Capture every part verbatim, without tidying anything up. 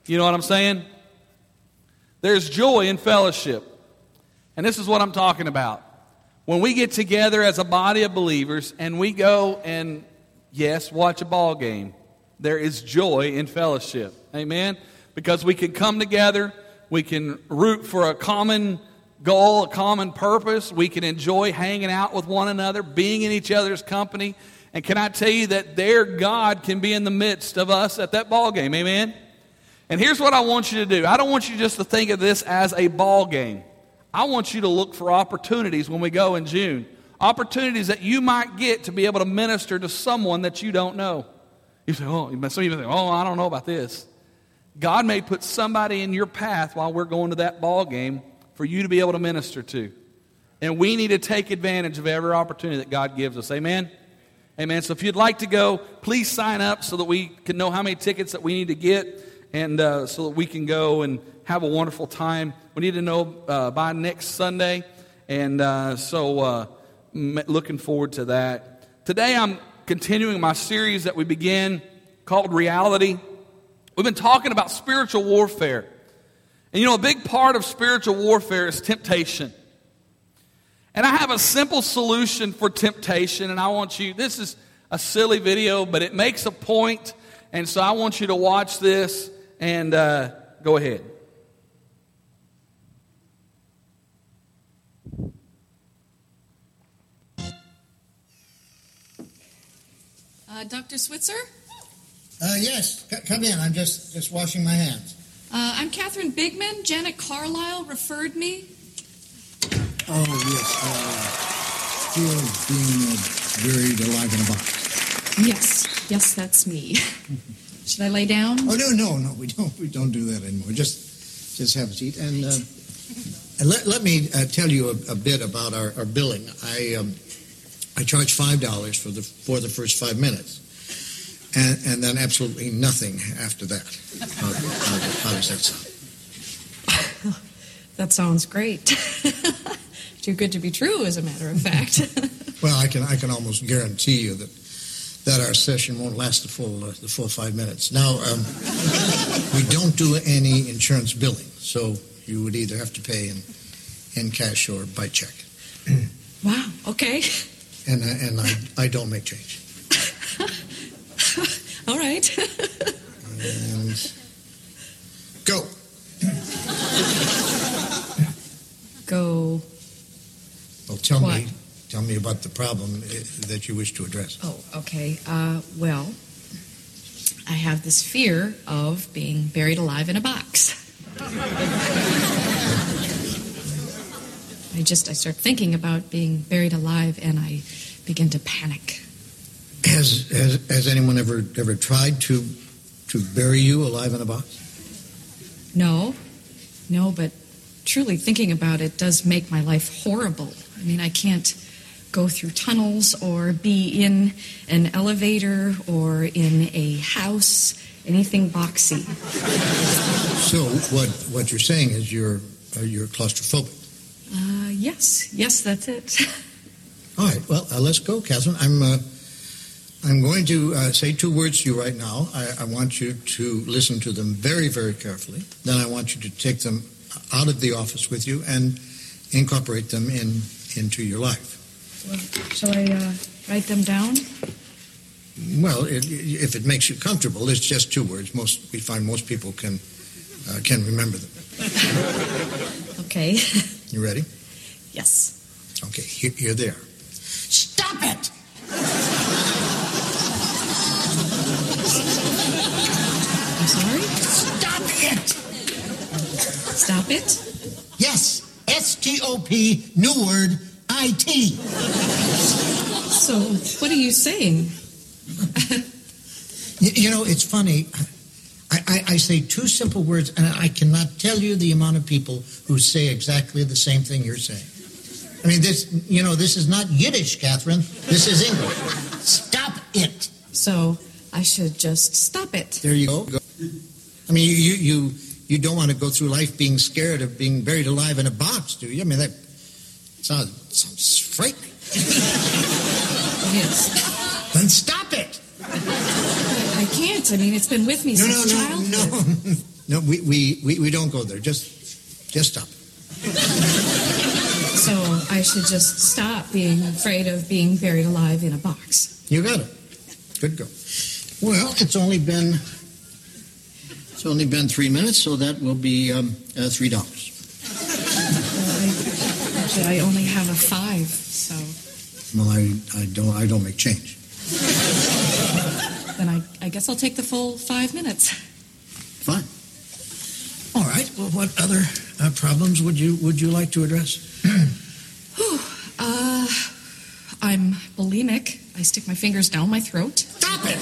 You know what I'm saying? There's joy in fellowship. And this is what I'm talking about. When we get together as a body of believers and we go and, yes, watch a ball game, there is joy in fellowship. Amen? Because we can come together, we can root for a common goal, a common purpose. We can enjoy hanging out with one another, being in each other's company. And can I tell you that their God can be in the midst of us at that ball game? Amen? And here's what I want you to do. I don't want you just to think of this as a ball game. I want you to look for opportunities when we go in June. Opportunities that you might get to be able to minister to someone that you don't know. You say, oh, some of you think, oh, I don't know about this. God may put somebody in your path while we're going to that ball game for you to be able to minister to. And we need to take advantage of every opportunity that God gives us. Amen? Amen. So if you'd like to go, please sign up so that we can know how many tickets that we need to get, and uh, so that we can go and have a wonderful time. We need to know uh, by next Sunday, and uh, so uh, m- looking forward to that. Today I'm continuing my series that we began called Reality. We've been talking about spiritual warfare. And you know, a big part of spiritual warfare is temptation. And I have a simple solution for temptation, and I want you, this is a silly video, but it makes a point, and so I want you to watch this, and uh, go ahead. Uh, Doctor Switzer? Uh, yes, C- come in. I'm just, just washing my hands. Uh, I'm Catherine Bigman. Janet Carlisle referred me. Oh, yes. Uh, still being uh, buried alive in a box. Yes, yes, that's me. Should I lay down? Oh, no, no, no. We don't we don't do that anymore. Just just have a seat. And, uh, and let, let me uh, tell you a, a bit about our, our billing. I um, I charge five dollars for the for the first five minutes. And, and then absolutely nothing after that. How, how, how does that sound? That sounds great. Too good to be true, as a matter of fact. Well, I can I can almost guarantee you that that our session won't last the full uh, the full five minutes. Now, um, we don't do any insurance billing, so you would either have to pay in in cash or by check. Wow. Okay. And uh, and I I don't make change. All right. And go. Go. Well, tell What? me, tell me about the problem uh, that you wish to address. Oh, okay. Uh, well, I have this fear of being buried alive in a box. I just, I start thinking about being buried alive, and I begin to panic. Has has, has anyone ever ever tried to to bury you alive in a box? No, no, but truly thinking about it does make my life horrible. I mean, I can't go through tunnels or be in an elevator or in a house, anything boxy. So what what you're saying is you're uh, you're claustrophobic. Uh, yes, yes, that's it. All right, well, uh, let's go, Catherine. I'm uh, I'm going to uh, say two words to you right now. I, I want you to listen to them very, very carefully. Then I want you to take them out of the office with you and incorporate them in into your life. Well, shall I uh, write them down? Well, it, if it makes you comfortable, it's just two words. Most we find most people can uh, can remember them. Okay. You ready? Yes. Okay, here, here they are. Stop it! I'm sorry? Stop it! Stop it? Yes, S T O P, new word, I T. So, what are you saying? you, you know, it's funny. I, I, I say two simple words, and I cannot tell you the amount of people who say exactly the same thing you're saying. I mean, this, you know, this is not Yiddish, Catherine. This is English. Stop it. So, I should just stop it. There you go. I mean, you, you, you don't want to go through life being scared of being buried alive in a box, do you? I mean, that sounds, sounds frightening. It is. Then stop it. I can't. I mean, it's been with me No, since no, childhood. no, no. No, we, we, we, we don't go there. Just, just stop. So I should just stop being afraid of being buried alive in a box. You got it. Good girl. Well, it's only been, it's only been three minutes, so that will be um, uh, three dollars. Well, I, actually, I only have a five, so. Well, I, I don't, I don't make change. Then I, I guess I'll take the full five minutes. Fine. All right. Well, what other uh, problems would you would you like to address? Whew. Uh, I'm bulimic. I stick my fingers down my throat. Stop it!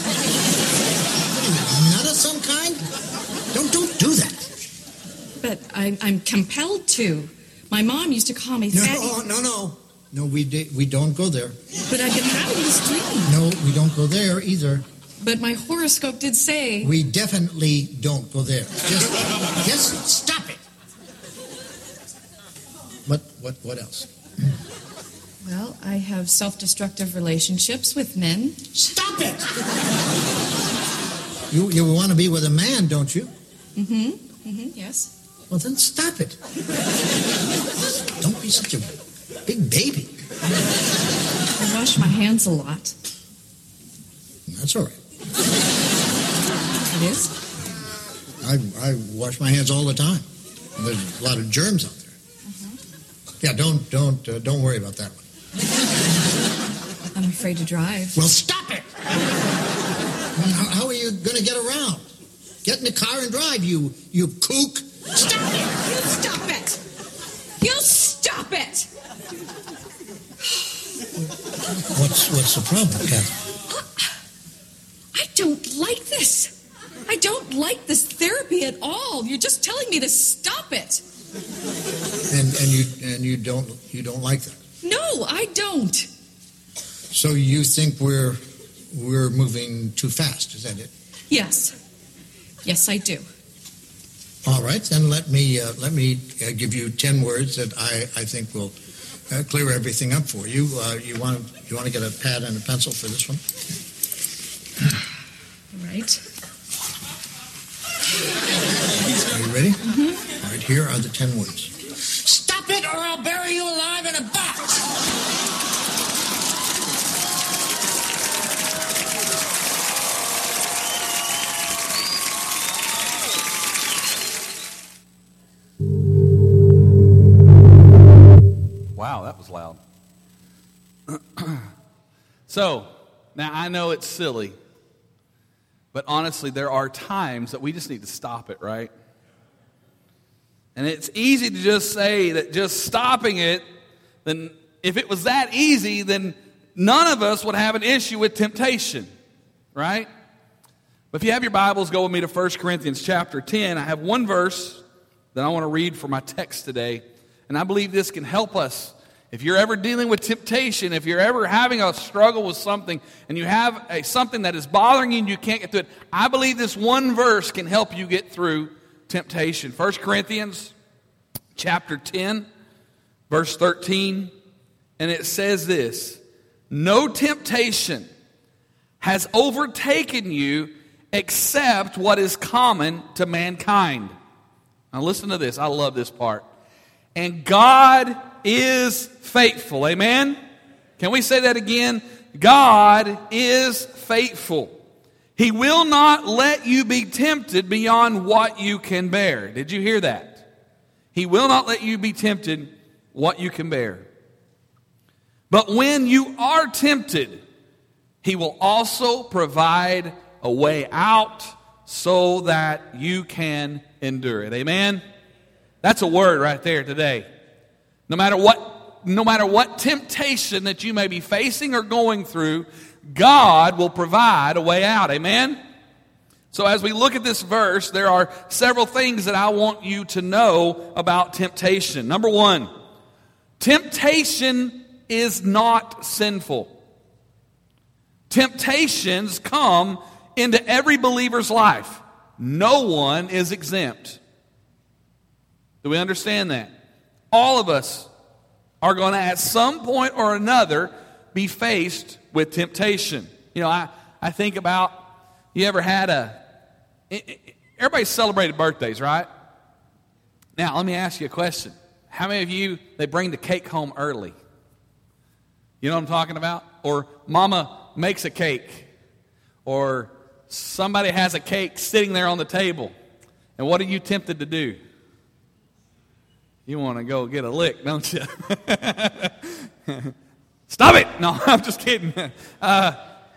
Nut of some kind? Don't don't do that. But I'm, I'm compelled to. My mom used to call me No, fatty. no, no. No, we di- we don't go there. But I've been having this dream. No, we don't go there either. But my horoscope did say... We definitely don't go there. Just, just stop it. What, what, what else? Well, I have self-destructive relationships with men. Stop it! You, you want to be with a man, don't you? Mm-hmm. Mm-hmm, yes. Well, then stop it. Don't be such a big baby. I wash my hands a lot. That's all right. It is? I, I wash my hands all the time. There's a lot of germs out there. Uh-huh. Yeah, don't don't uh, don't worry about that one. I'm afraid to drive. Well, stop it! how, how are you going to get around? Get in the car and drive, you you kook! Stop it! You stop it! You stop it! What's what's the problem, Kathy? I don't like this. I don't like this therapy at all. You're just telling me to stop it. And and you and you don't you don't like that? No, I don't. So you think we're we're moving too fast? Is that it? Yes. Yes, I do. All right, then let me uh, let me uh, give you ten words that I, I think will uh, clear everything up for you. Uh, you want you want to get a pad and a pencil for this one? All right. Are you ready? Mm-hmm. All right, here are the ten words. Stop it or I'll bury you alive in a box! Wow, that was loud. So, now I know it's silly, but honestly, there are times that we just need to stop it, right? And it's easy to just say that just stopping it, then if it was that easy, then none of us would have an issue with temptation, right? But if you have your Bibles, go with me to First Corinthians chapter ten. I have one verse that I want to read for my text today, and I believe this can help us. If you're ever dealing with temptation, if you're ever having a struggle with something, and you have a, something that is bothering you and you can't get through it, I believe this one verse can help you get through temptation. First Corinthians chapter ten, verse thirteen, and it says this: no temptation has overtaken you except what is common to mankind. Now listen to this. I love this part. And God is faithful. Amen? Can we say that again? God is faithful. He will not let you be tempted beyond what you can bear. Did you hear that? He will not let you be tempted what you can bear. But when you are tempted, He will also provide a way out so that you can endure it. Amen? That's a word right there today. No matter what, no matter what temptation that you may be facing or going through, God will provide a way out. Amen? So as we look at this verse, there are several things that I want you to know about temptation. Number one, temptation is not sinful. Temptations come into every believer's life. No one is exempt. Do we understand that? All of us are going to, at some point or another, be faced with temptation. You know, I, I think about You ever had a, everybody celebrated birthdays, right? Now, let me ask you a question. How many of you, they bring the cake home early? You know what I'm talking about? Or mama makes a cake. Or somebody has a cake sitting there on the table. And what are you tempted to do? You want to go get a lick, don't you? Stop it! No, I'm just kidding. Uh,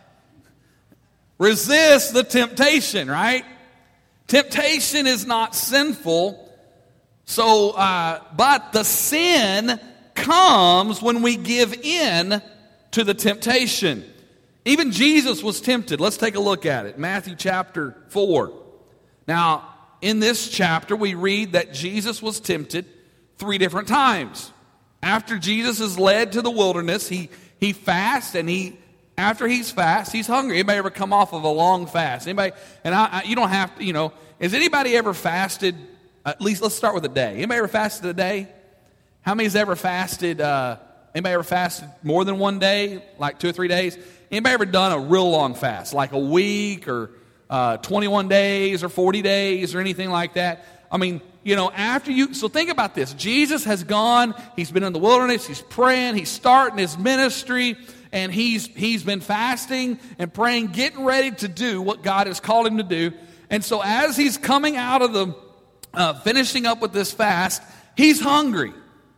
resist the temptation, right? Temptation is not sinful. So, uh, but the sin comes when we give in to the temptation. Even Jesus was tempted. Let's take a look at it. Matthew chapter four. Now, in this chapter, we read that Jesus was tempted three different times. After Jesus is led to the wilderness, he, he fasts, and he after he's fast, he's hungry. Anybody ever come off of a long fast? Anybody? And I, I, you don't have to, you know, has anybody ever fasted, at least let's start with a day. Anybody ever fasted a day? How many's ever fasted, uh, anybody ever fasted more than one day, like two or three days? Anybody ever done a real long fast, like a week or uh, twenty-one days or forty days or anything like that? I mean, you know, after you, so think about this. Jesus has gone, he's been in the wilderness, he's praying, he's starting his ministry, and he's he's been fasting and praying, getting ready to do what God has called him to do. And so as he's coming out of the, uh, finishing up with this fast, he's hungry.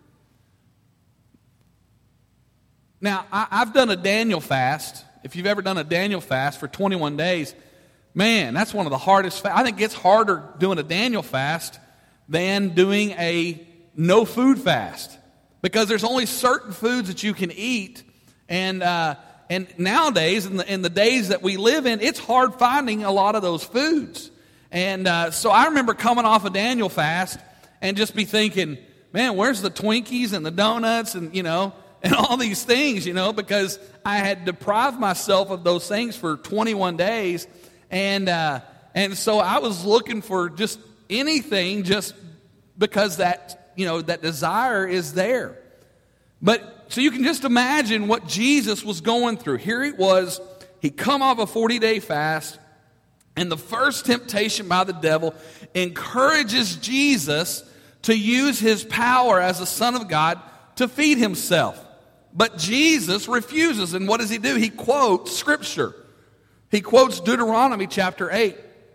Now, I, I've done a Daniel fast. If you've ever done a Daniel fast for twenty-one days, man, that's one of the hardest. Fa- I think it's harder doing a Daniel fast than doing a no food fast, because there's only certain foods that you can eat, and uh, and nowadays in the in the days that we live in, it's hard finding a lot of those foods. And uh, so I remember coming off a Daniel fast and just be thinking, man, where's the Twinkies and the donuts and you know. And all these things, you know, because I had deprived myself of those things for twenty-one days. And uh, and so I was looking for just anything just because that, you know, that desire is there. But so you can just imagine what Jesus was going through. Here he was, he come off a forty-day fast, and the first temptation by the devil encourages Jesus to use his power as the Son of God to feed himself. But Jesus refuses, and what does he do? He quotes Scripture. He quotes Deuteronomy chapter eight,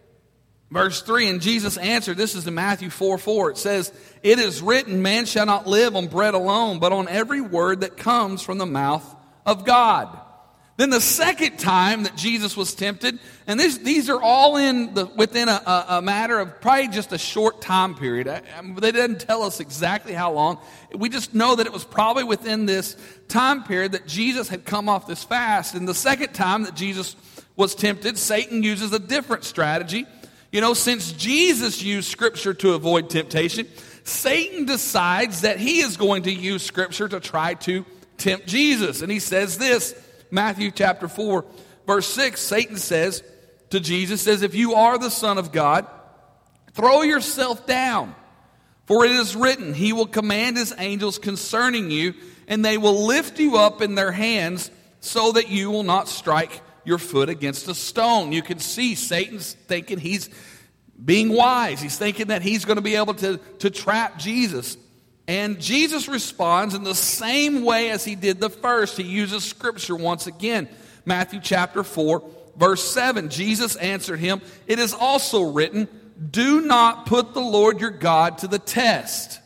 verse three, and Jesus answered, this is in Matthew four four, it says, "It is written, man shall not live on bread alone, but on every word that comes from the mouth of God." Then the second time that Jesus was tempted, and this, these are all in the, within a, a, a matter of probably just a short time period. I, I, they didn't tell us exactly how long. We just know that it was probably within this time period that Jesus had come off this fast. And the second time that Jesus was tempted, Satan uses a different strategy. You know, since Jesus used Scripture to avoid temptation, Satan decides that he is going to use Scripture to try to tempt Jesus. And he says this, Matthew chapter four, verse six, Satan says to Jesus, says, "If you are the Son of God, throw yourself down. For it is written, he will command his angels concerning you, and they will lift you up in their hands so that you will not strike your foot against a stone." You can see Satan's thinking he's being wise. He's thinking that he's going to be able to, to trap Jesus. And Jesus responds in the same way as he did the first. He uses Scripture once again. Matthew chapter four, verse seven. Jesus answered him, "It is also written, do not put the Lord your God to the test."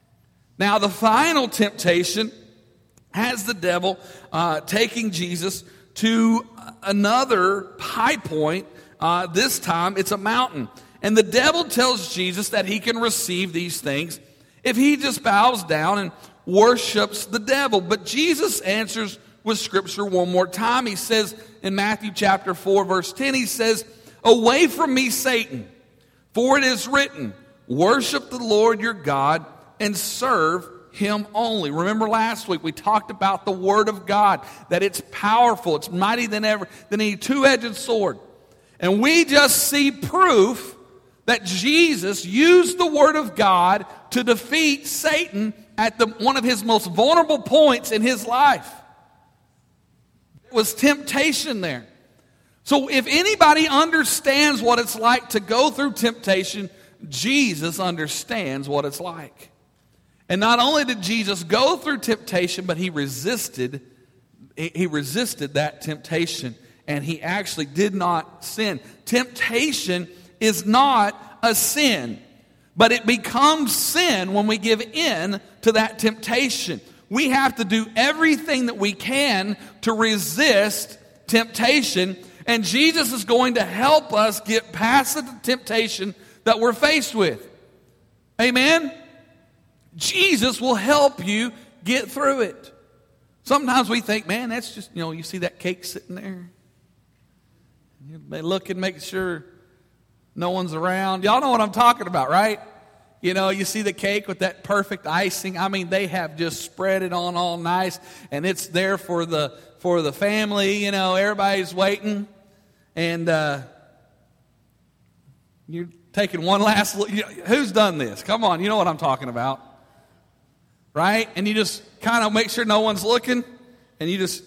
Now the final temptation has the devil uh, taking Jesus to another high point. Uh, this time it's a mountain. And the devil tells Jesus that he can receive these things if he just bows down and worships the devil. But Jesus answers with Scripture one more time. He says in Matthew chapter four, verse ten, he says, "Away from me, Satan, for it is written, worship the Lord your God and serve him only." Remember last week we talked about the Word of God, that it's powerful, it's mighty than ever, than any two-edged sword. And we just see proof that Jesus used the Word of God to defeat Satan at the, one of his most vulnerable points in his life. There was temptation there. So if anybody understands what it's like to go through temptation, Jesus understands what it's like. And not only did Jesus go through temptation, but he resisted, he resisted that temptation. And he actually did not sin. Temptation is not a sin, but it becomes sin when we give in to that temptation. We have to do everything that we can to resist temptation, and Jesus is going to help us get past the temptation that we're faced with. Amen? Jesus will help you get through it. Sometimes we think, man, that's just, you know, you see that cake sitting there. You look and make sure no one's around. Y'all know what I'm talking about, right? You know, you see the cake with that perfect icing. I mean, they have just spread it on all nice, and it's there for the for the family. You know, everybody's waiting, and uh, you're taking one last look. Who's done this? Come on, you know what I'm talking about, right? And you just kind of make sure no one's looking, and you just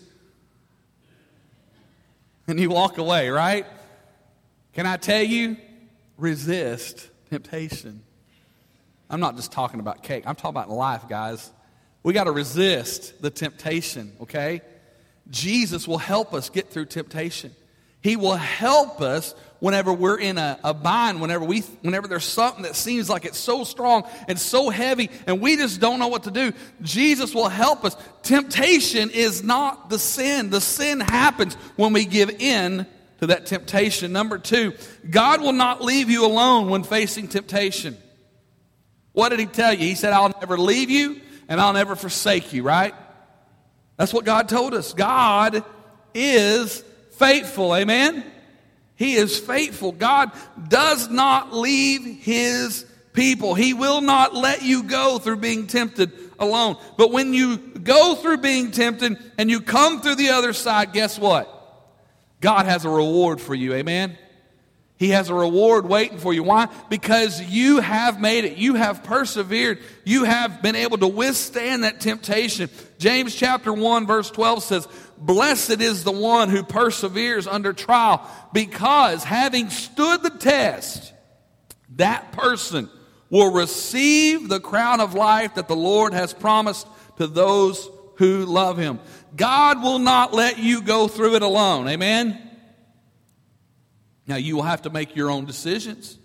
and you walk away, right? Can I tell you, resist temptation. I'm not just talking about cake. I'm talking about life, guys. We got to resist the temptation, okay? Jesus will help us get through temptation. He will help us whenever we're in a, a bind, whenever we, whenever there's something that seems like it's so strong and so heavy and we just don't know what to do. Jesus will help us. Temptation is not the sin. The sin happens when we give in to that temptation. Number two, God will not leave you alone when facing temptation. What did he tell you? He said, I'll never leave you and I'll never forsake you, right? That's what God told us. God is faithful, amen? He is faithful. God does not leave his people. He will not let you go through being tempted alone. But when you go through being tempted and you come through the other side, guess what? God has a reward for you, amen? He has a reward waiting for you. Why? Because you have made it. You have persevered. You have been able to withstand that temptation. James chapter one verse twelve says, blessed is the one who perseveres under trial, because having stood the test, that person will receive the crown of life that the Lord has promised to those who love him. God will not let you go through it alone. Amen? Now, you will have to make your own decisions.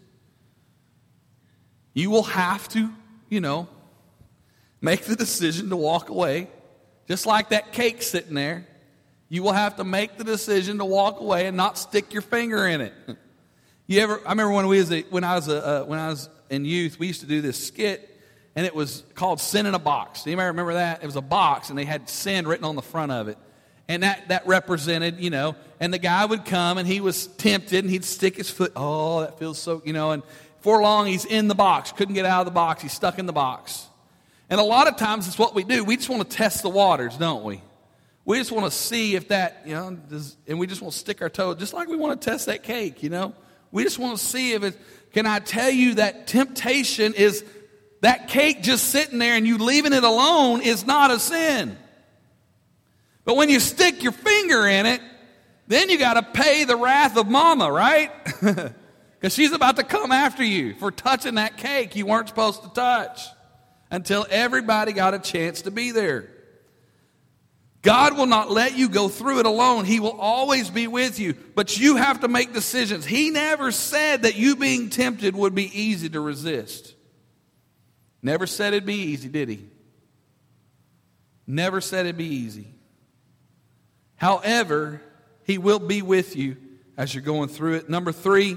You will have to, you know, make the decision to walk away. Just like that cake sitting there. You will have to make the decision to walk away and not stick your finger in it. You ever? I remember when we was a, when I was a, uh, when I was in youth, we used to do this skit, and it was called "Sin in a Box." Anybody remember that? It was a box, and they had sin written on the front of it. And that, that represented, you know, and the guy would come and he was tempted and he'd stick his foot. Oh, that feels so, you know, and for long he's in the box. Couldn't get out of the box. He's stuck in the box. And a lot of times it's what we do. We just want to test the waters, don't we? We just want to see if that, you know, does, and we just want to stick our toe, just like we want to test that cake, you know. We just want to see if it, can I tell you that temptation is, that cake just sitting there and you leaving it alone is not a sin. But when you stick your finger in it, then you got to pay the wrath of mama, right? Because she's about to come after you for touching that cake you weren't supposed to touch until everybody got a chance to be there. God will not let you go through it alone. He will always be with you, but you have to make decisions. He never said that you being tempted would be easy to resist. Never said it'd be easy, did he? Never said it'd be easy. However, he will be with you as you're going through it. Number three,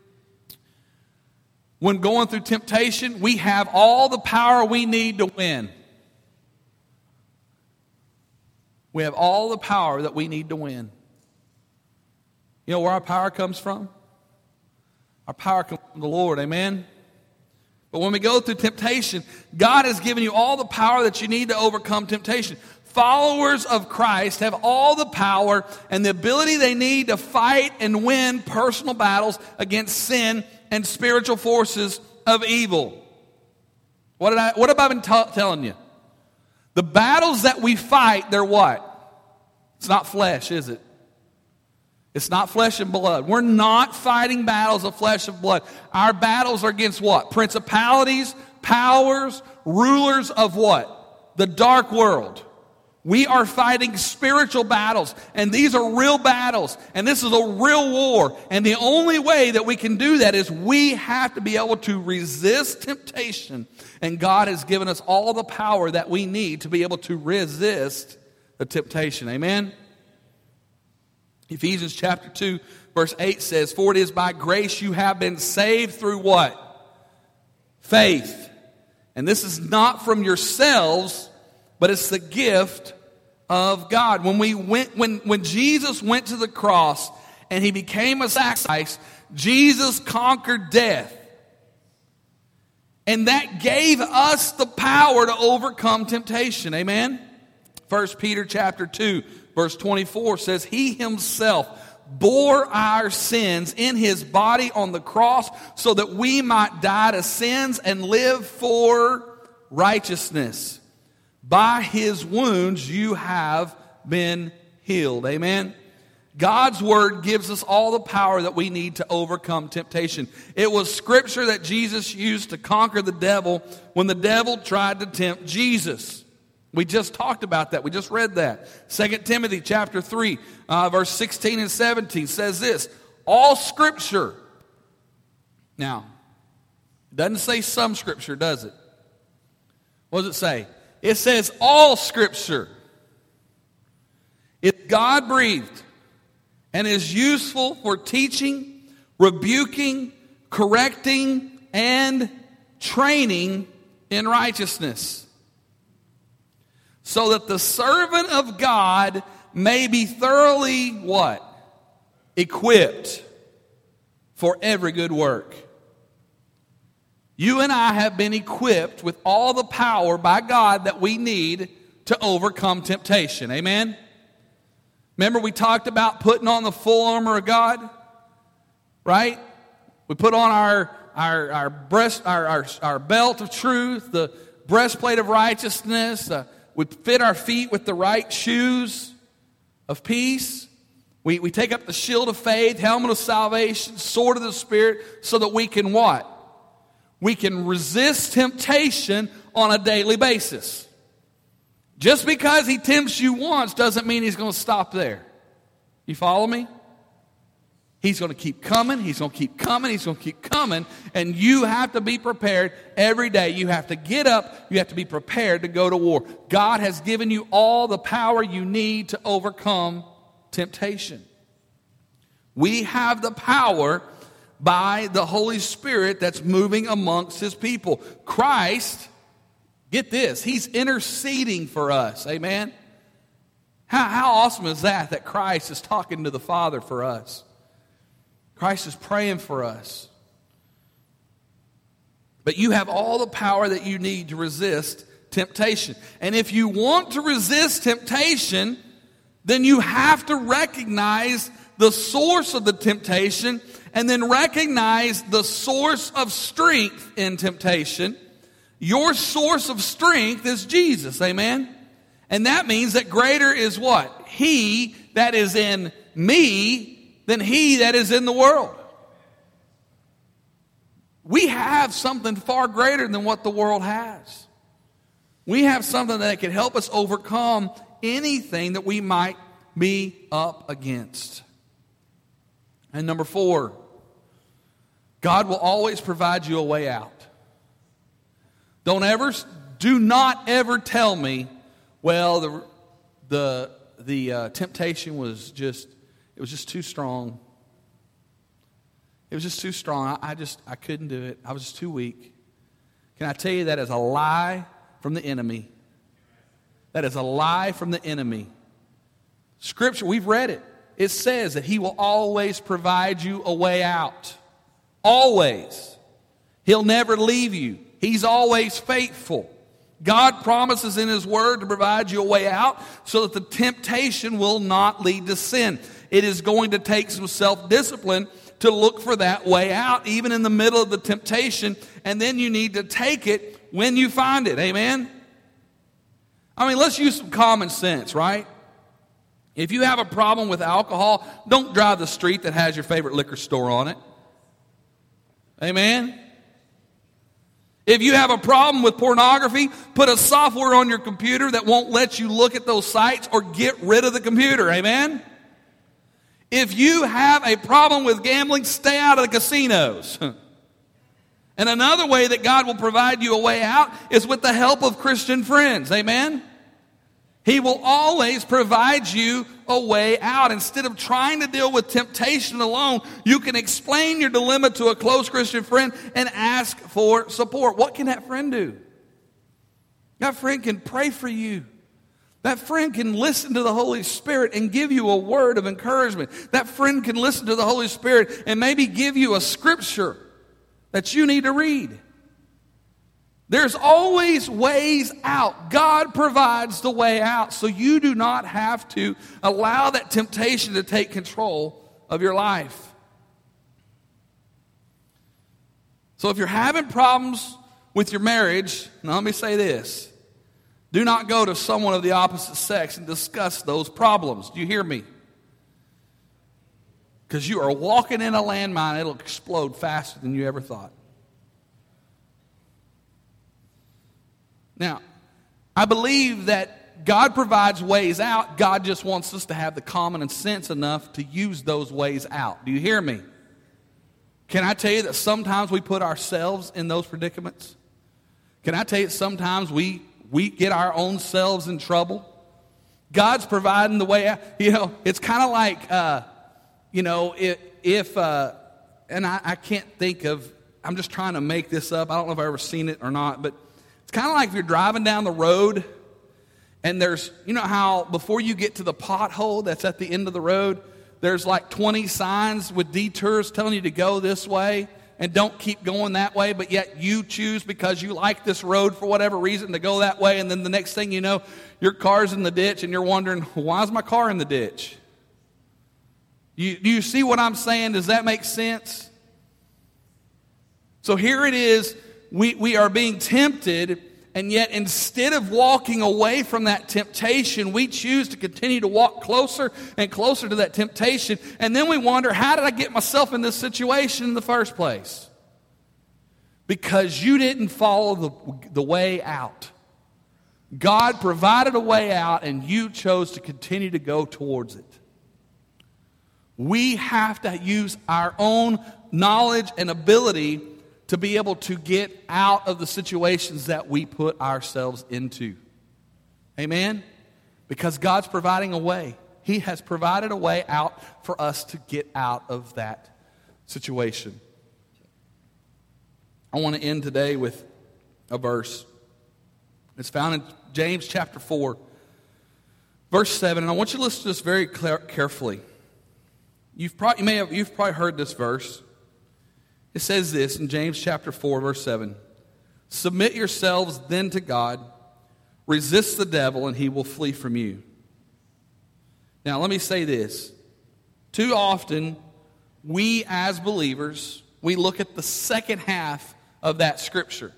when going through temptation, we have all the power we need to win. We have all the power that we need to win. You know where our power comes from? Our power comes from the Lord, amen? But when we go through temptation, God has given you all the power that you need to overcome temptation. Followers of Christ have all the power and the ability they need to fight and win personal battles against sin and spiritual forces of evil. What did I, what have I been t- telling you? The battles that we fight, they're what? It's not flesh, is it? It's not flesh and blood. We're not fighting battles of flesh and blood. Our battles are against what? Principalities, powers, rulers of what? The dark world. We are fighting spiritual battles, and these are real battles, and this is a real war. And the only way that we can do that is we have to be able to resist temptation. And God has given us all the power that we need to be able to resist the temptation. Amen? Ephesians chapter two, verse eight says, "For it is by grace you have been saved through" what? Faith. And this is not from yourselves, but it's the gift of God. When we went, when, when Jesus went to the cross and he became a sacrifice, Jesus conquered death. And that gave us the power to overcome temptation. Amen? First Peter chapter two, verse twenty-four says, "He himself bore our sins in his body on the cross so that we might die to sins and live for righteousness. By his wounds you have been healed." Amen? God's word gives us all the power that we need to overcome temptation. It was scripture that Jesus used to conquer the devil when the devil tried to tempt Jesus. We just talked about that. We just read that. Second Timothy chapter three, uh, verse sixteen and seventeen says this, "All scripture." Now, it doesn't say some scripture, does it? What does it say? It says all scripture is God-breathed and is useful for teaching, rebuking, correcting, and training in righteousness, so that the servant of God may be thoroughly what? Equipped for every good work. You and I have been equipped with all the power by God that we need to overcome temptation. Amen? Remember we talked about putting on the full armor of God? Right? We put on our our our breast our our, our belt of truth, the breastplate of righteousness, uh, we fit our feet with the right shoes of peace. We, we take up the shield of faith, helmet of salvation, sword of the Spirit, so that we can what? We can resist temptation on a daily basis. Just because he tempts you once doesn't mean he's going to stop there. You follow me? He's going to keep coming, he's going to keep coming, he's going to keep coming, and you have to be prepared every day. You have to get up, you have to be prepared to go to war. God has given you all the power you need to overcome temptation. We have the power by the Holy Spirit that's moving amongst his people. Christ, get this, he's interceding for us. Amen? How, how awesome is that, that Christ is talking to the Father for us? Christ is praying for us. But you have all the power that you need to resist temptation. And if you want to resist temptation, then you have to recognize the source of the temptation and then recognize the source of strength in temptation. Your source of strength is Jesus, amen? And that means that greater is what? He that is in me than he that is in the world. We have something far greater than what the world has. We have something that can help us overcome anything that we might be up against. And number four, God will always provide you a way out. Don't ever, do not ever tell me, well, the the the uh, temptation was just, it was just too strong. It was just too strong. I, I just, I couldn't do it. I was just too weak. Can I tell you that is a lie from the enemy? That is a lie from the enemy. Scripture, we've read it. It says that he will always provide you a way out. Always. He'll never leave you. He's always faithful. God promises in his word to provide you a way out so that the temptation will not lead to sin. It is going to take some self-discipline to look for that way out, even in the middle of the temptation, and then you need to take it when you find it. Amen? I mean, let's use some common sense, right? If you have a problem with alcohol, don't drive the street that has your favorite liquor store on it. Amen? If you have a problem with pornography, put a software on your computer that won't let you look at those sites or get rid of the computer. Amen? If you have a problem with gambling, stay out of the casinos. And another way that God will provide you a way out is with the help of Christian friends. Amen? He will always provide you a way out. Instead of trying to deal with temptation alone, you can explain your dilemma to a close Christian friend and ask for support. What can that friend do? That friend can pray for you. That friend can listen to the Holy Spirit and give you a word of encouragement. That friend can listen to the Holy Spirit and maybe give you a scripture that you need to read. There's always ways out. God provides the way out, so you do not have to allow that temptation to take control of your life. So if you're having problems with your marriage, now let me say this. Do not go to someone of the opposite sex and discuss those problems. Do you hear me? Because you are walking in a landmine, it'll explode faster than you ever thought. Now, I believe that God provides ways out. God just wants us to have the common sense enough to use those ways out. Do you hear me? Can I tell you that sometimes we put ourselves in those predicaments? Can I tell you that sometimes we, we get our own selves in trouble? God's providing the way out. You know, it's kind of like, uh, you know, if, if uh, and I, I can't think of, I'm just trying to make this up. I don't know if I've ever seen it or not, but kind of like if you're driving down the road and there's, you know how before you get to the pothole that's at the end of the road, there's like twenty signs with detours telling you to go this way and don't keep going that way, but yet you choose because you like this road for whatever reason to go that way, and then the next thing you know, your car's in the ditch and you're wondering, why is my car in the ditch? You, do you see what I'm saying? Does that make sense? So here it is. We, we are being tempted, and yet instead of walking away from that temptation, we choose to continue to walk closer and closer to that temptation. And then we wonder, how did I get myself in this situation in the first place? Because you didn't follow the, the way out. God provided a way out, and you chose to continue to go towards it. We have to use our own knowledge and ability to be able to get out of the situations that we put ourselves into. Amen? Because God's providing a way. He has provided a way out for us to get out of that situation. I want to end today with a verse. It's found in James chapter four, verse seven. And I want you to listen to this very carefully. You've probably, you may have, you've probably heard this verse. It says this in James chapter four, verse seven. Submit yourselves then to God. Resist the devil, and he will flee from you. Now, let me say this. Too often, we as believers, we look at the second half of that scripture.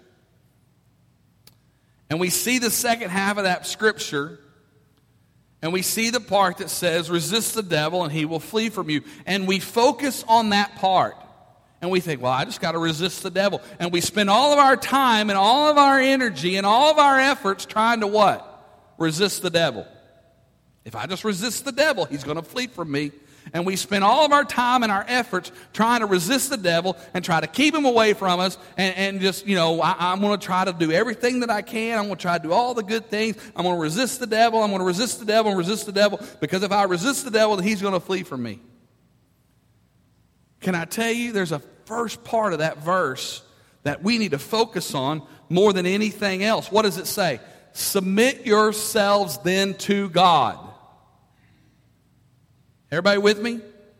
And we see the second half of that scripture, and we see the part that says, resist the devil, and he will flee from you. And we focus on that part. And we think, well, I just got to resist the devil. And we spend all of our time and all of our energy and all of our efforts trying to what? Resist the devil. If I just resist the devil, he's going to flee from me. And we spend all of our time and our efforts trying to resist the devil and try to keep him away from us. And, and just, you know, I, I'm going to try to do everything that I can. I'm going to try to do all the good things. I'm going to resist the devil. I'm going to resist the devil and resist the devil. Because if I resist the devil, then he's going to flee from me. Can I tell you, there's a first part of that verse that we need to focus on more than anything else. What does it say? Submit yourselves then to God. Everybody with me?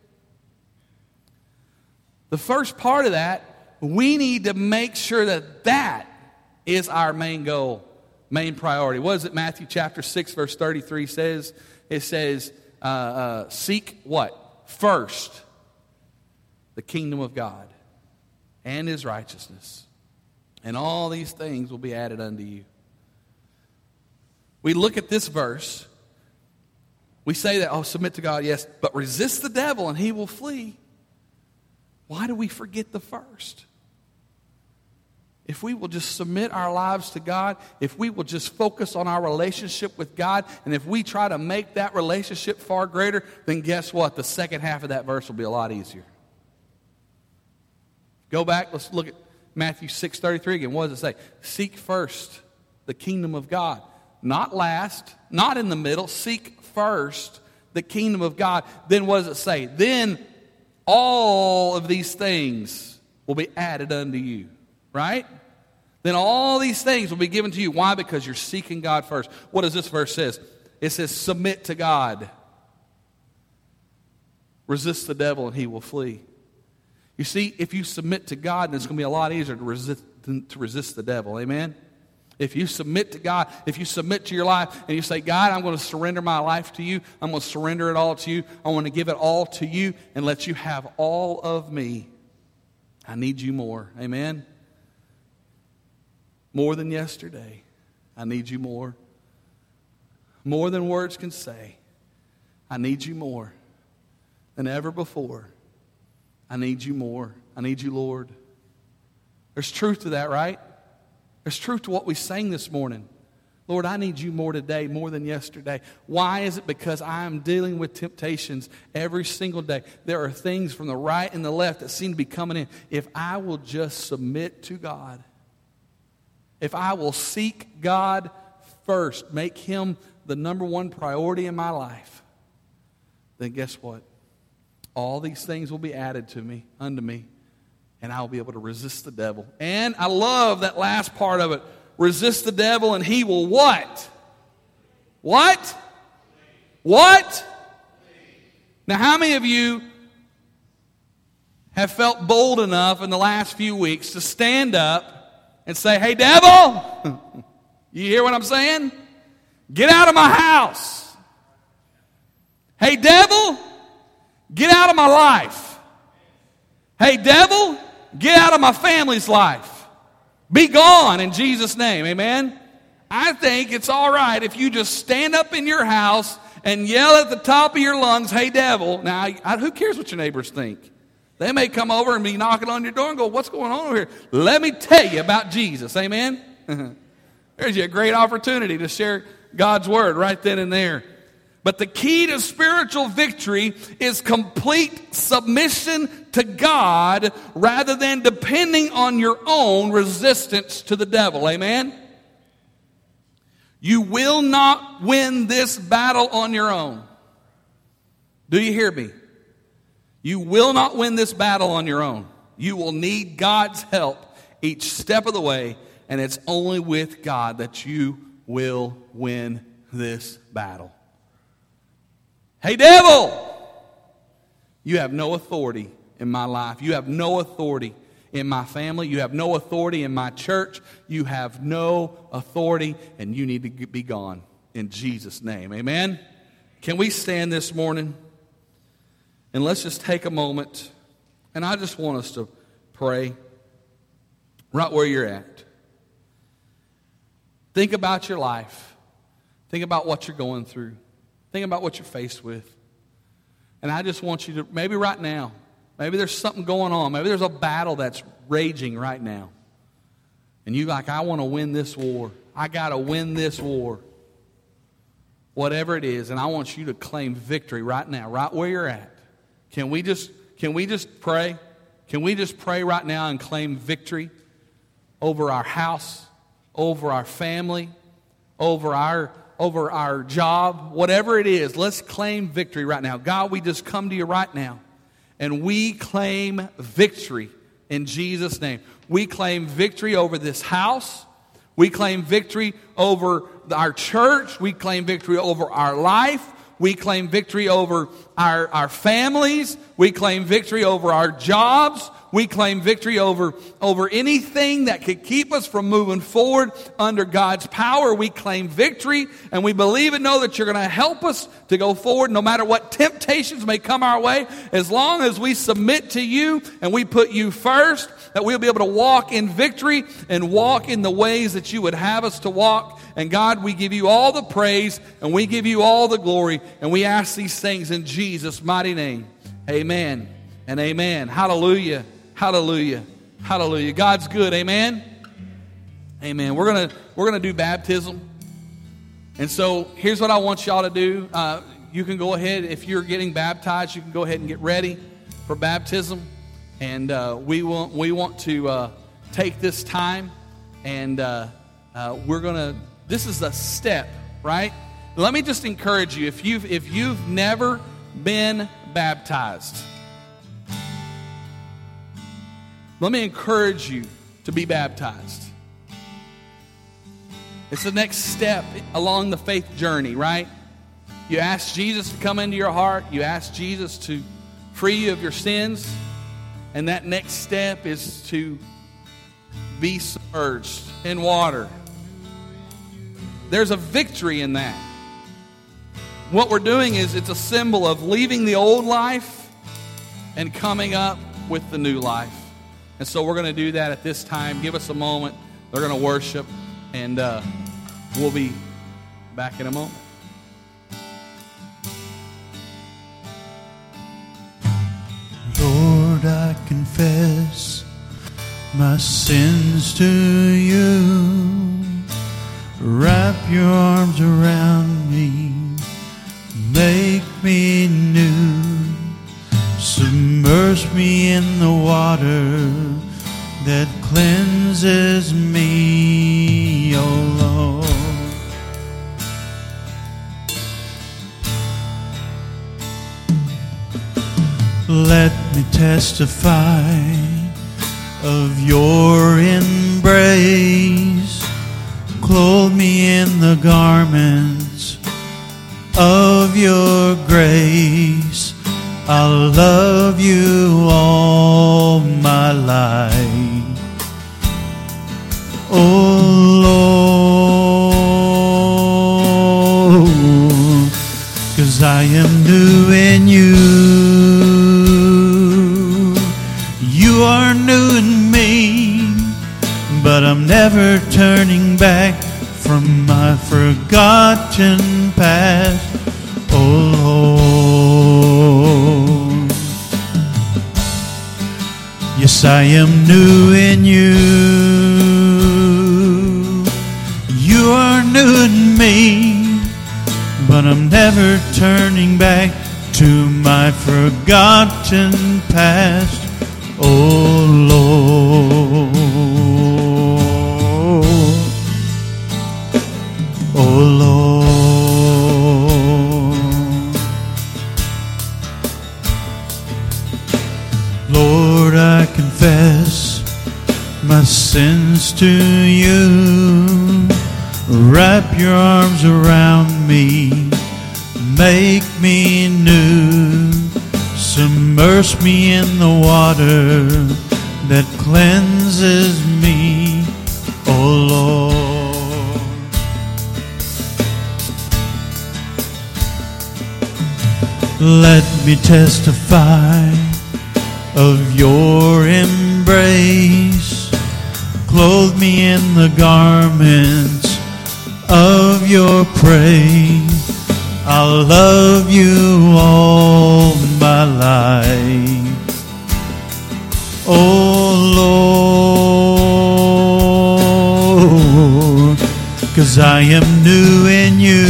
The first part of that, we need to make sure that that is our main goal, main priority. What is it Matthew chapter six, verse thirty-three says? It says, uh, uh, seek what? First, the kingdom of God and his righteousness, and all these things will be added unto you. We look at this verse, We say that, oh, submit to God, yes, but resist the devil and he will flee. Why do we forget the first? If we will just submit our lives to God, if we will just focus on our relationship with God, and if we try to make that relationship far greater, then guess what? The second half of that verse will be a lot easier. Go back, let's look at Matthew six thirty-three again. What does it say? Seek first the kingdom of God. Not last, not in the middle. Seek first the kingdom of God. Then what does it say? Then all of these things will be added unto you. Right? Then all these things will be given to you. Why? Because you're seeking God first. What does this verse say? It says, submit to God. Resist the devil and he will flee. You see, if you submit to God, then it's going to be a lot easier to resist, to resist the devil. Amen? If you submit to God, if you submit to your life and you say, God, I'm going to surrender my life to you. I'm going to surrender it all to you. I want to give it all to you and let you have all of me. I need you more. Amen? More than yesterday. I need you more. More than words can say. I need you more than ever before. I need you more. I need you, Lord. There's truth to that, right? There's truth to what we sang this morning. Lord, I need you more today, more than yesterday. Why is it? Because I am dealing with temptations every single day. There are things from the right and the left that seem to be coming in. If I will just submit to God, if I will seek God first, make Him the number one priority in my life, then guess what? All these things will be added to me, unto me, and I'll be able to resist the devil. And I love that last part of it. Resist the devil and he will what? What? What? Now, how many of you have felt bold enough in the last few weeks to stand up and say, hey, devil, you hear what I'm saying? Get out of my house. Hey, devil, get out of my life. Hey, devil, get out of my family's life. Be gone in Jesus' name, amen? I think it's all right if you just stand up in your house and yell at the top of your lungs, hey, devil. Now, I, who cares what your neighbors think? They may come over and be knocking on your door and go, what's going on over here? Let me tell you about Jesus, amen? There's a great opportunity to share God's word right then and there. But the key to spiritual victory is complete submission to God rather than depending on your own resistance to the devil. Amen? You will not win this battle on your own. Do you hear me? You will not win this battle on your own. You will need God's help each step of the way, and it's only with God that you will win this battle. Hey, devil, you have no authority in my life. You have no authority in my family. You have no authority in my church. You have no authority, and you need to be gone in Jesus' name. Amen? Can we stand this morning? And let's just take a moment, and I just want us to pray right where you're at. Think about your life. Think about what you're going through. Think about what you're faced with. And I just want you to, maybe right now, maybe there's something going on. Maybe there's a battle that's raging right now. And you like, I want to win this war. I got to win this war. Whatever it is. And I want you to claim victory right now, right where you're at. Can we just, can we just pray? Can we just pray right now and claim victory over our house, over our family, over our over our job, whatever it is, let's claim victory right now. God, we just come to you right now, and we claim victory in Jesus' name. We claim victory over this house. We claim victory over our church. We claim victory over our life. We claim victory over our, our families. We claim victory over our jobs. We claim victory over, over anything that could keep us from moving forward under God's power. We claim victory, and we believe and know that you're going to help us to go forward no matter what temptations may come our way. As long as we submit to you and we put you first, that we'll be able to walk in victory and walk in the ways that you would have us to walk. And God, we give you all the praise and we give you all the glory, and we ask these things in Jesus' mighty name. Amen and amen. Hallelujah. Hallelujah. Hallelujah. God's good. Amen. Amen. We're going to we're going to do baptism. And so here's what I want y'all to do. Uh, you can go ahead, if you're getting baptized, you can go ahead and get ready for baptism. And uh, we want we want to uh, take this time, and uh, uh, we're going to, this is a step, right? Let me just encourage you, if you've if you've never been baptized, let me encourage you to be baptized. It's the next step along the faith journey, right? You ask Jesus to come into your heart. You ask Jesus to free you of your sins. And that next step is to be submerged in water. There's a victory in that. What we're doing is it's a symbol of leaving the old life and coming up with the new life. And so we're going to do that at this time. Give us a moment. They're going to worship, and uh, we'll be back in a moment. Lord, I confess my sins to you. Wrap your arms around me. Make me new. Submerge me in the water that cleanses me, oh Lord. Let me testify of your embrace. Clothe me in the garments of your grace. I'll love you all my life, oh Lord, 'cause I am new in you. You are new in me, but I'm never turning back from my forgotten past, oh Lord. Yes, I am new in you. You are new in me, but I'm never turning back to my forgotten past, oh Lord. Oh Lord. Lord, I confess my sins to you. Wrap your arms around me. Make me new. Submerge me in the water that cleanses me, oh Lord. Let me testify of your embrace. Clothe me in the garments of your praise. I'll love you all my life, oh Lord, 'cause I am new in you.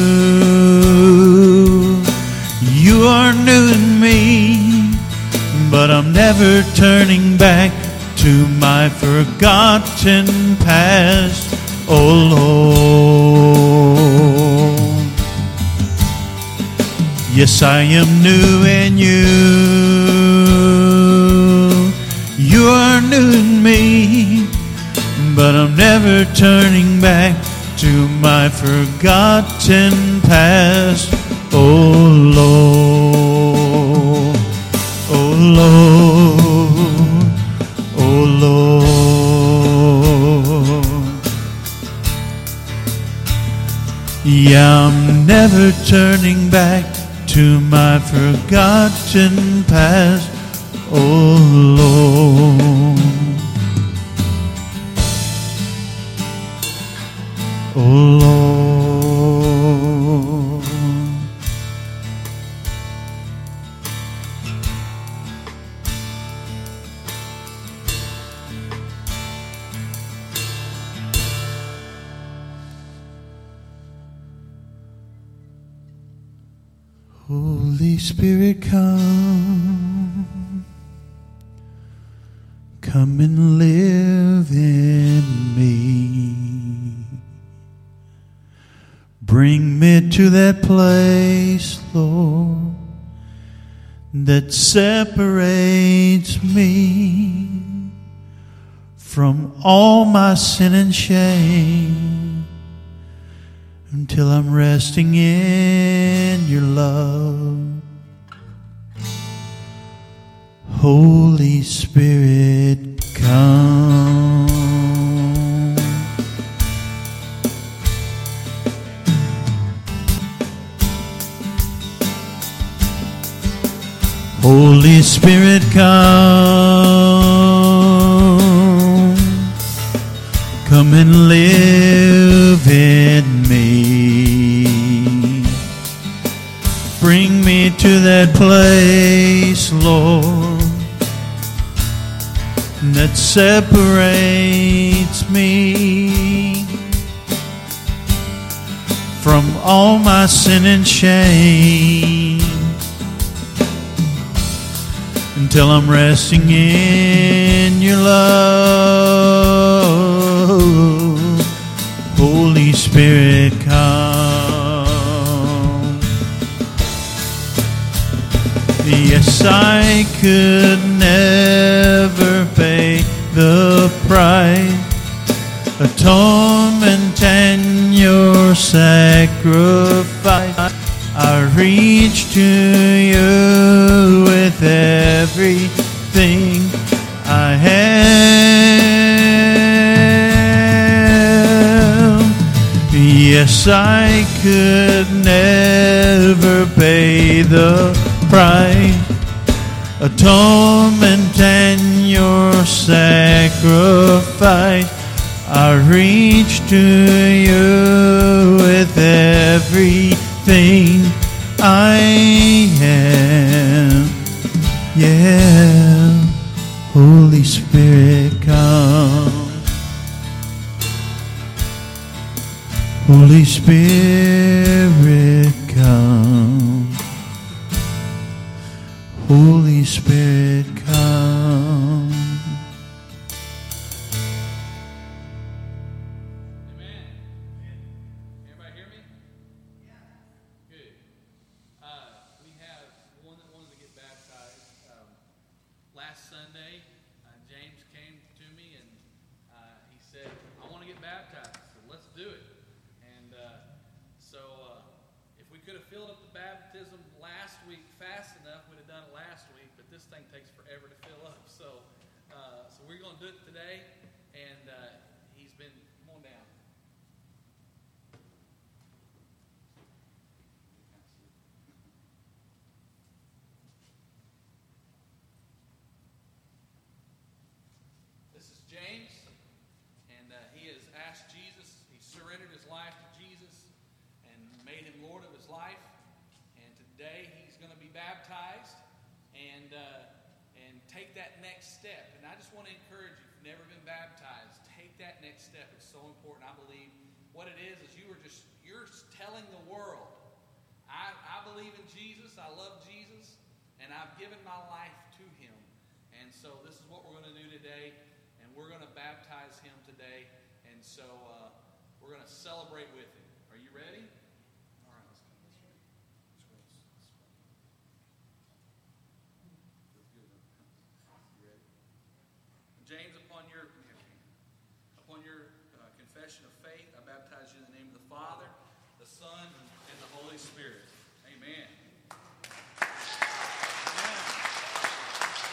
You are new in me, but I'm never turning back to my forgotten past, oh Lord. Yes, I am new in you. You are new in me, but I'm never turning back to my forgotten past, oh Lord. Lord, oh Lord. Yeah, I'm never turning back to my forgotten past, oh Lord, oh Lord. Holy Spirit, come, come and live in me. Bring me to that place, Lord, that separates me from all my sin and shame, until I'm resting in your love. Holy Spirit, come. Holy Spirit, come. Come and live in me. Bring me to that place, Lord, that separates me from all my sin and shame, until I'm resting in your love. Holy Spirit, come. Yes, I could never pay the price, atonement and your sacrifice. I reach to you with everything I have. Yes, I could never pay the price, atonement and your sacrifice. I reach to you with everything I am. Yeah, Holy Spirit, come. Holy Spirit, come. Holy Spirit, come. Amen. Everybody hear me? Yeah. Good. Uh, we have one that wanted to get baptized. Um, last Sunday, uh, James came to me and uh, he said, I want to get baptized. I said, let's do it. And uh, so uh, if we could have filled up the baptism last week fast enough, we'd have done it last week, but this thing takes forever to fill up. So uh, so we're going to do it today, and uh, he's been, come on down. This is James, and uh, he has asked Jesus, he surrendered his life to Jesus and made him Lord of his life. And today he's going to be baptized and uh, and take that next step. And I just want to encourage you, if you've never been baptized, take that next step. It's so important. I believe what it is is you are just, you're telling the world, I, I believe in Jesus, I love Jesus, and I've given my life to him. And so this is what we're going to do today, and we're going to baptize him today. And so uh, we're going to celebrate with him. Are you ready? All right, let's go this way. Let's go this way. You ready? James, upon your upon your uh, confession of faith, I baptize you in the name of the Father, the Son, and the Holy Spirit. Amen. Amen.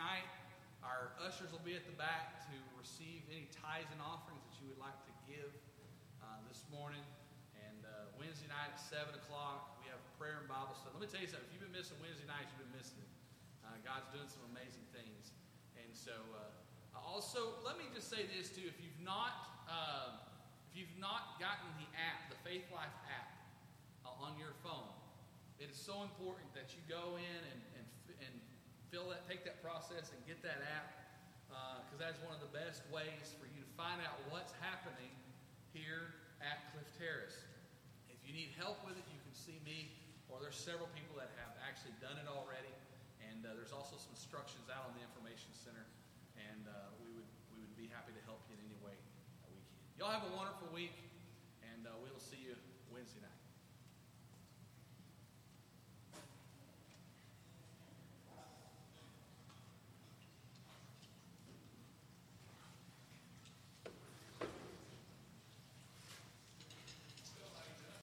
night, our ushers will be at the back to receive any tithes and offerings that you would like to give uh, this morning. And uh, Wednesday night at seven o'clock, we have prayer and Bible study. Let me tell you something. If you've been missing Wednesday nights, you've been missing it. Uh, God's doing some amazing things. And so, uh, also, let me just say this too. If you've not, uh, if you've not gotten the app, the Faith Life app, uh, on your phone, it is so important that you go in and and, and fill that, take that process and get that app, because uh, that's one of the best ways for you to find out what's happening here at Cliff Terrace. If you need help with it, you can see me, or there's several people that have actually done it already, and uh, there's also some instructions out on the information center, and uh, we would we would be happy to help you in any way that we can. Y'all have a wonderful week, and uh, we'll see you Wednesday night.